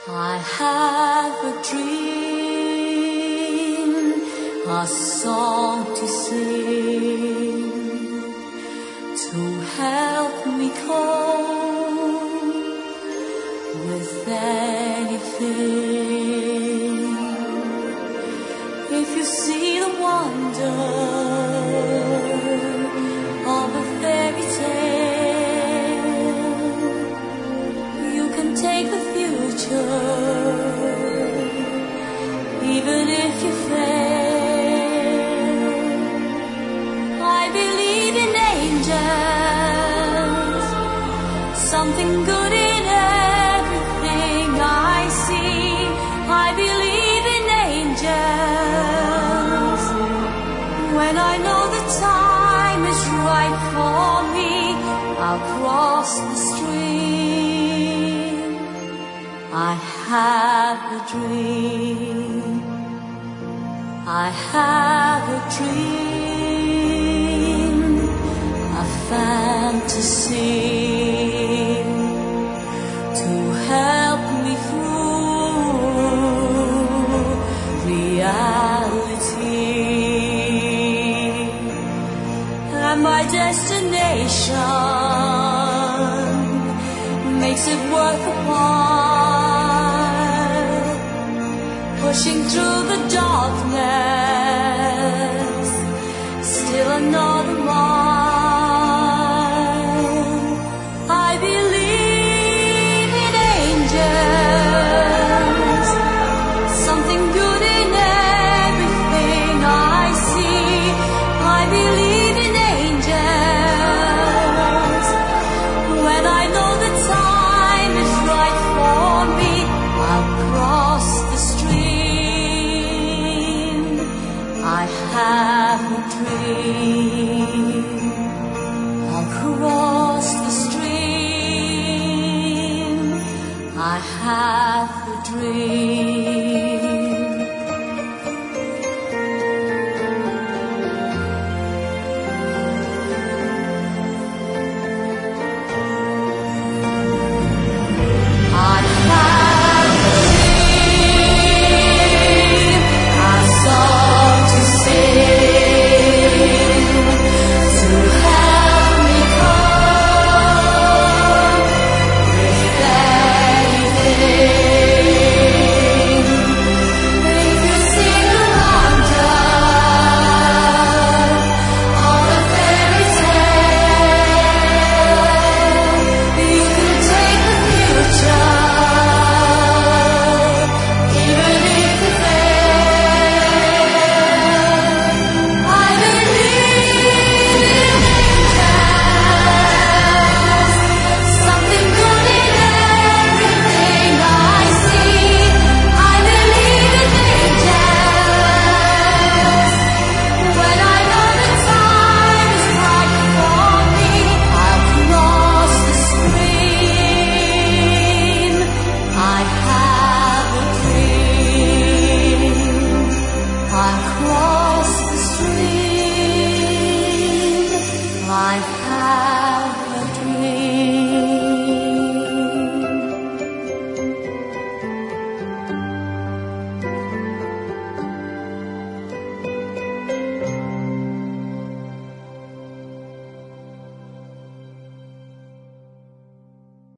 I have a dream, a song to sing, to help me cope with anything. If you see the wonder of a fairy tale, you can take the future, even if you fail. I believe in angels, something good in everything I see. I believe in angels, when I know the time is right for me, I'll cross the stream. I have a dream, I have a dream, a fantasy to help me through reality. And my destination makes it worth a while, pushing through the darkness, still another mile. I believe in angels, something good in everything I see. I believe in angels, when I know the time is right for me, I'll cross the stream. I have a dream, I'll cross the stream. I have a dream. I have a dream, a song to sing, to help me cope with anything. If you see the wonder of a fairy tale, you can take the future, even if you fail. I believe in angels, something good in everything I see. I believe in angels, when I know the time is right for me, I'll cross the stream. I have a dream, I'll cross the stream. I have